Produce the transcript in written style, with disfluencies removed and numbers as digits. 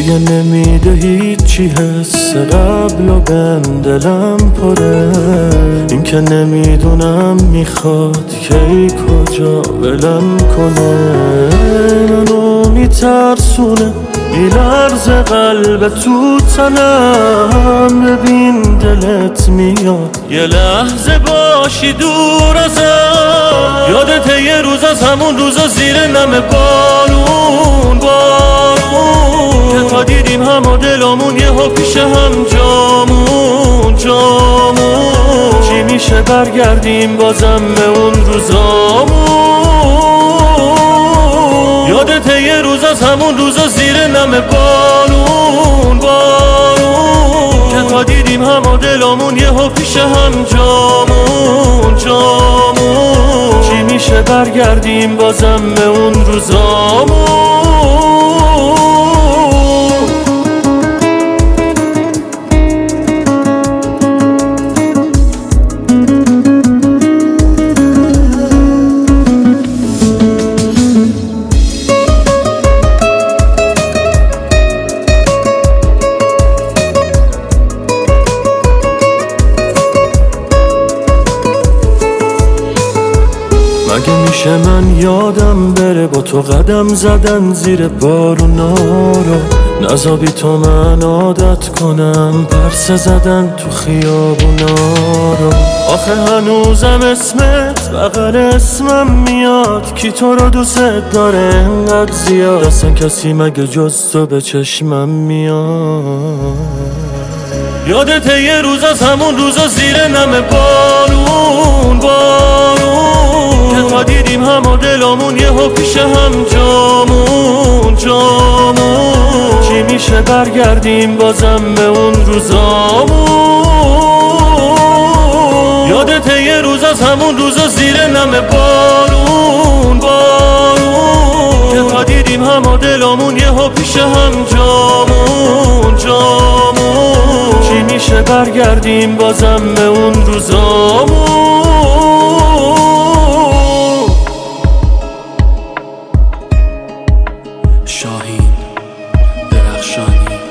دیگه نمیده هیچی حس قبل و بهم دلم پره. این که نمیدونم میخواد کی کجا ولم کنه. منو میترسونه میلرزه قلب تو تنم. ببین دلت میاد یه لحظه باشی دور ازم. یادت یه روز از همون روزا زیر نم بارون که تا دیدیم همه دلامون یه ها پیش هم جامون. چی میشه برگردیم بازم به اون روزامون. یادت یه روز از همون روزا زیر نم بارون که تا دیدیم همه دلامون یه ها پیش هم جامون. چی میشه برگردیم بازم به اون روزامون. مگه میشه من یادم بره با تو قدم زدن زیر بارونا رو. نذابی تو من عادت کنم پرسه زدن تو خیابونا رو. آخه هنوزم اسمت بغل اسمم میاد. کی تو رو دوست داره انقدر زیاد؟ اصلا کسی مگه جز تو به چشمم میاد؟ یادت یه روز از همون روزا زیر نم بارون که تا دیدیم همه دلامون یه ها پیش هم جامون. چی میشه برگردیم بازم به اون روزامون. یادت یه روز از همون روزا زیر نم بارون که تا دیدیم همه دلامون یه ها پیش هم جامون. چی میشه برگردیم بازم به اون روزامون. شاهین درخشانی